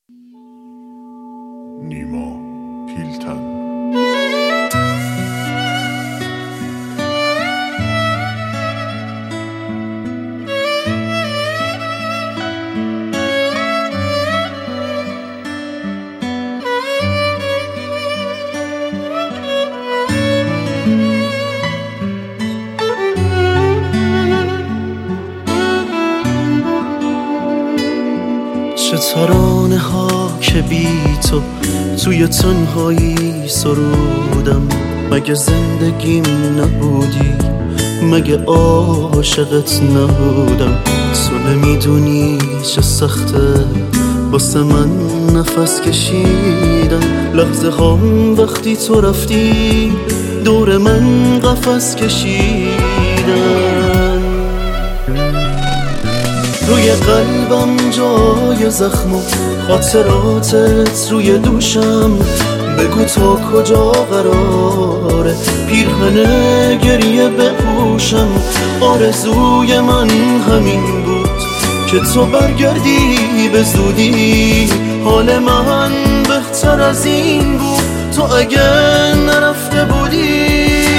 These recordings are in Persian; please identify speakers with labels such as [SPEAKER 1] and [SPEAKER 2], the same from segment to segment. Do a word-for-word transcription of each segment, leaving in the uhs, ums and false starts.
[SPEAKER 1] نیما پیلتن.
[SPEAKER 2] چه ترانه ها که بی تو توی تنهایی سرودم. مگه زندگیم نبودی؟ مگه عاشقت نبودم؟ تو نمیدونی چه سخته واسه من نفس کشیدم. لحظه ها وقتی تو رفتی دور من قفس کشیدم. روی قلبم جای زخم و خاطراتت روی دوشم. بگو تا کجا قراره پیرهن گریه بپوشم. آرزوی من همین بود که تو برگردی به زودی. حال من بهتر از این بود تو اگه نرفته بودی.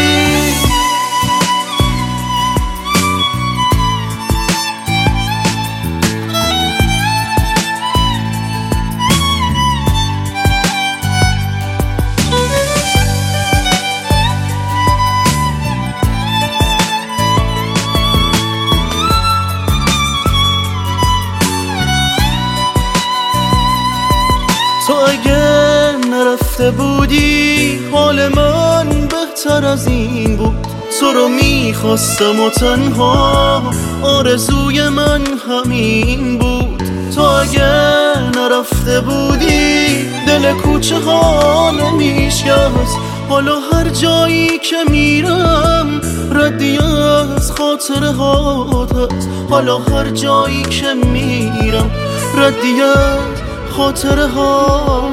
[SPEAKER 2] تو اگه نرفته بودی حال من بهتر از این بود. تو رو میخواستم و تنها آرزوی من همین بود. تو اگه نرفته بودی دل کوچه ها نمیشکست. حالا هر جایی که میرم ردی از خاطره هات هست. حالا هر جایی که میرم ردی از خاطره ها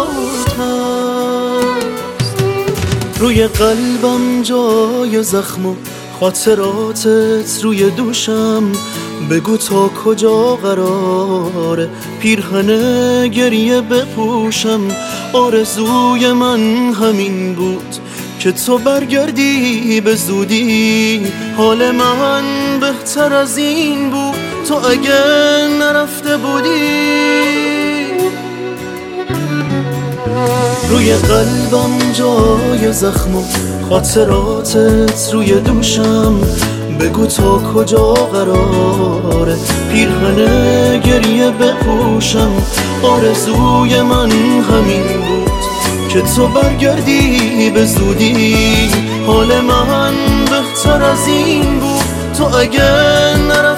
[SPEAKER 2] هست. روی قلبم جای زخم و خاطراتت روی دوشم. بگو تا کجا قراره پیرهن گریه بپوشم. آرزوی من همین بود که تو برگردی به زودی. حال من بهتر از این بود تو اگه نرفته بودی. روی قلبم جای زخم و خاطراتت روی دوشم. بگو تا کجا قراره پیرهن گریه بپوشم. آرزوی من همین بود که تو برگردی به زودی. حال من بهتر از این بود تو اگه نرفته